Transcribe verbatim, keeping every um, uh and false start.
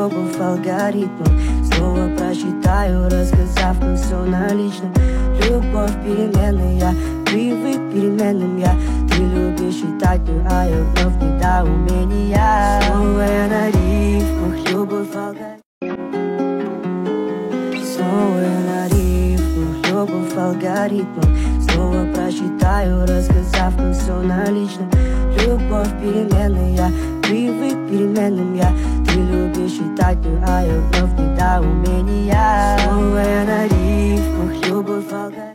любовь алгоритмом. Снова прочитаю, рассказав нам все наличным. Любовь переменная, привык к переменным я. Ты любишь считать, а я вновь недоумения. Снова я на рифмах, любовь алгоритмом. Снова я на рифмах, любовь алгоритмом. Снова прочитаю, рассказав нам все наличным. Любовь переменная, привык к переменным я. Ты любишь считать, а я вновь недоумения. Снова я на рифмах, любовь алгоритмом.